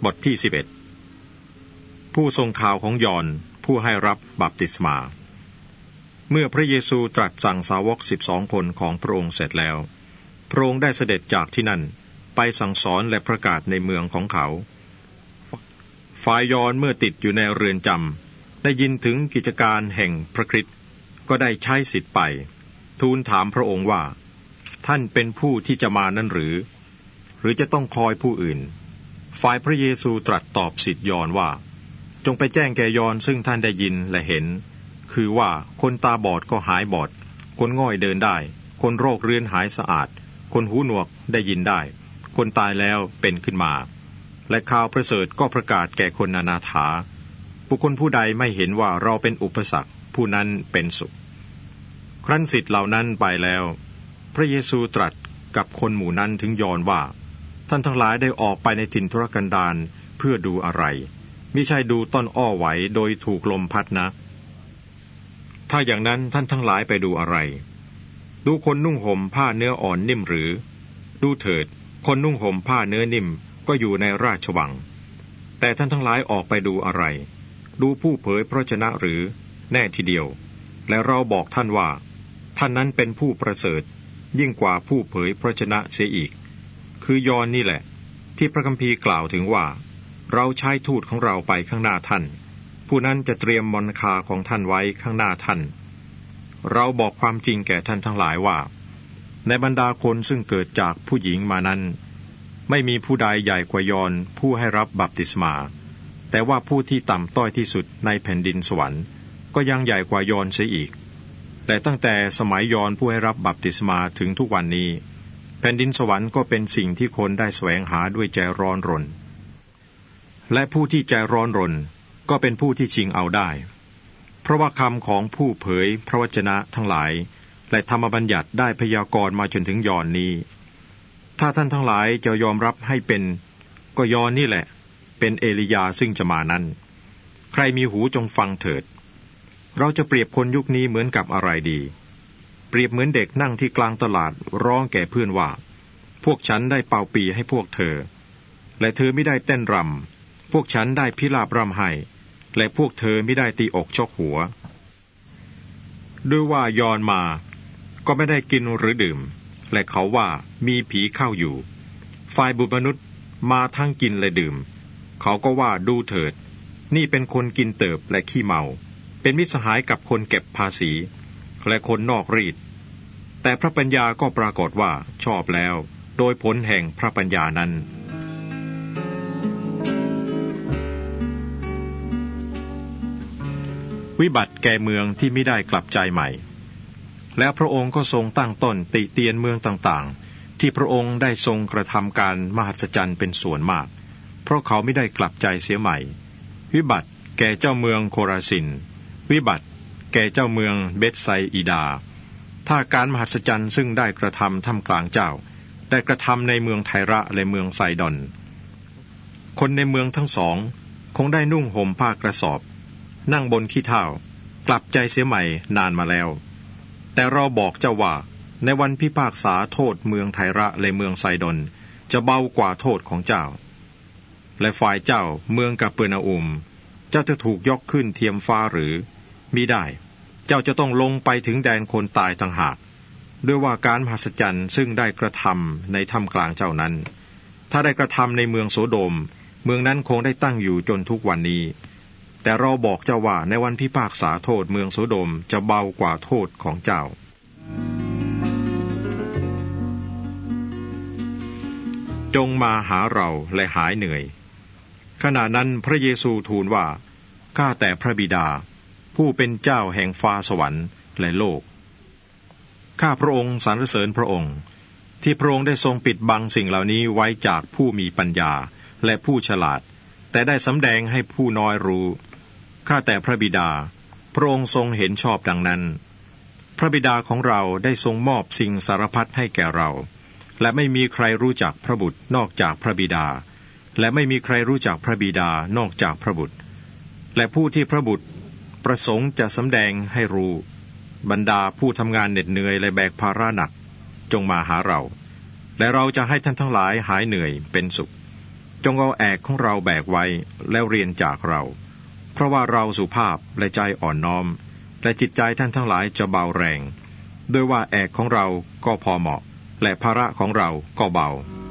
บทที่11ผู้ทรงข่าวของยอห์นผู้ให้รับบัพติศมาเมื่อพระเยซูตรัสสั่งสาวก12 คนของพระองค์เสร็จแล้วพระองค์ได้เสด็จจากที่นั่นไปสั่งสอนและประกาศในเมืองของเขาฝ่ายยอห์นเมื่อติดอยู่ในเรือนจำได้ยินถึงกิจการแห่งพระคริสต์ก็ได้ใช้สิทธิ์ไปทูลถามพระองค์ว่าท่านเป็นผู้ที่จะมานั้นหรือจะต้องคอยผู้อื่นฝ่ายพระเยซูตรัสตอบสิทธิยอห์นว่าจงไปแจ้งแก่ยอห์นซึ่งท่านได้ยินและเห็นคือว่าคนตาบอดก็หายบอดคนง่อยเดินได้คนโรคเรื้อนหายสะอาดคนหูหนวกได้ยินได้คนตายแล้วเป็นขึ้นมาและข่าวประเสริฐก็ประกาศแก่คนอนาถาบุคคลผู้ใดไม่เห็นว่าเราเป็นอุปสรรคผู้นั้นเป็นสุขครั้นสิทธิ์เหล่านั้นไปแล้วพระเยซูตรัสกับคนหมู่นั้นถึงยอห์นว่าท่านทั้งหลายได้ออกไปในถิ่นทุรกันดารเพื่อดูอะไรมิใช่ดูต้นอ้อไหวโดยถูกลมพัดนะถ้าอย่างนั้นท่านทั้งหลายไปดูอะไรดูคนนุ่งห่มผ้าเนื้ออ่อนนิ่มหรือดูเถิดคนนุ่งห่มผ้าเนื้อนิ่มก็อยู่ในราชวังแต่ท่านทั้งหลายออกไปดูอะไรดูผู้เผยพระวจนะหรือแน่ทีเดียวและเราบอกท่านว่าท่านนั้นเป็นผู้ประเสริฐยิ่งกว่าผู้เผยพระวจนะเสียอีกคือยอห์นนี่แหละที่พระคัมภีร์กล่าวถึงว่าเราใช้ทูตของเราไปข้างหน้าท่านผู้นั้นจะเตรียมมณฑาของท่านไว้ข้างหน้าท่านเราบอกความจริงแก่ท่านทั้งหลายว่าในบรรดาคนซึ่งเกิดจากผู้หญิงมานั้นไม่มีผู้ใดใหญ่กว่ายอห์นผู้ให้รับบัพติศมาแต่ว่าผู้ที่ต่ำต้อยที่สุดในแผ่นดินสวรรค์ก็ยังใหญ่กว่ายอห์นเสียอีกแต่ตั้งแต่สมัยยอห์นผู้ให้รับบัพติศมาถึงทุกวันนี้แผ่นดินสวรรค์ก็เป็นสิ่งที่คนได้แสวงหาด้วยใจร้อนรนและผู้ที่ใจร้อนรนก็เป็นผู้ที่ชิงเอาได้เพราะว่าคำของผู้เผยพระวจนะทั้งหลายและธรรมบัญญัติได้พยากรณ์มาจนถึงยอห์นนี้ถ้าท่านทั้งหลายจะยอมรับให้เป็นก็ยอห์นนี่แหละเป็นเอลียาซึ่งจะมานั้นใครมีหูจงฟังเถิดเราจะเปรียบคนยุคนี้เหมือนกับอะไรดีเปรียบเหมือนเด็กนั่งที่กลางตลาดร้องแก่เพื่อนว่าพวกฉันได้เป่าปีให้พวกเธอและเธอไม่ได้เต้นรำพวกฉันได้พิราบรำให้และพวกเธอไม่ได้ตีอกชกหัวด้วยว่ายอห์นมาก็ไม่ได้กินหรือดื่มและเขาว่ามีผีเข้าอยู่ฝ่ายบุตรมนุษย์มาทั้งกินและดื่มเขาก็ว่าดูเถิดนี่เป็นคนกินเติบและขี้เมาเป็นมิตรสหายกับคนเก็บภาษีและคนนอกรีดแต่พระปัญญาก็ปรากฏว่าชอบแล้วโดยผลแห่งพระปัญญานั้นวิบัติแก่เมืองที่ไม่ได้กลับใจใหม่แล้วพระองค์ก็ทรงตั้งต้นติเตียนเมืองต่างๆที่พระองค์ได้ทรงกระทำการมหัศจรรย์เป็นส่วนมากเพราะเขาไม่ได้กลับใจเสียใหม่วิบัติแก่เจ้าเมืองโคราซินวิบัติแก่เจ้าเมืองเบธไซอีดาถ้าการมหัศจรรย์ซึ่งได้กระทำท่ามกลางเจ้าได้กระทำในเมืองไทระและเมืองไซดอนคนในเมืองทั้งสองคงได้นุ่งห่มผ้ากระสอบนั่งบนขี้เถ้ากลับใจเสียใหม่นานมาแล้วแต่เราบอกเจ้าว่าในวันพิพากษาโทษเมืองไทระและเมืองไซดอนจะเบากว่าโทษของเจ้าและฝ่ายเจ้าเมืองกาเปอร์นาอุมเจ้าจะถูกยกขึ้นเทียมฟ้าหรือมิได้เจ้าจะต้องลงไปถึงแดนคนตายต่างหากด้วยว่าการมหัศจรรย์ซึ่งได้กระทำในถ้ำกลางเจ้านั้นถ้าได้กระทำในเมืองโสโดมเมืองนั้นคงได้ตั้งอยู่จนทุกวันนี้แต่เราบอกเจ้าว่าในวันพิพากษาโทษเมืองโสโดมจะเบากว่าโทษของเจ้าจงมาหาเราและหายเหนื่อยขณะนั้นพระเยซูทูลว่าข้าแต่พระบิดาผู้เป็นเจ้าแห่งฟ้าสวรรค์และโลกข้าพระองค์สรรเสริญพระองค์ที่พระองค์ได้ทรงปิดบังสิ่งเหล่านี้ไว้จากผู้มีปัญญาและผู้ฉลาดแต่ได้สำแดงให้ผู้น้อยรู้ข้าแต่พระบิดาพระองค์ทรงเห็นชอบดังนั้นพระบิดาของเราได้ทรงมอบสิ่งสารพัดให้แก่เราและไม่มีใครรู้จักพระบุตรนอกจากพระบิดาและไม่มีใครรู้จักพระบิดานอกจากพระบุตรและผู้ที่พระบุตรประสงค์จะสำแดงให้รู้บรรดาผู้ทำงานเหน็ดเหนื่อยและแบกภาระหนักจงมาหาเราและเราจะให้ท่านทั้งหลายหายเหนื่อยเป็นสุขจงเอาแอกของเราแบกไว้แล้วเรียนจากเราเพราะว่าเราสุภาพและใจอ่อนน้อมและจิตใจท่านทั้งหลายจะเบาแรงโดยว่าแอกของเราก็พอเหมาะและภาระของเราก็เบา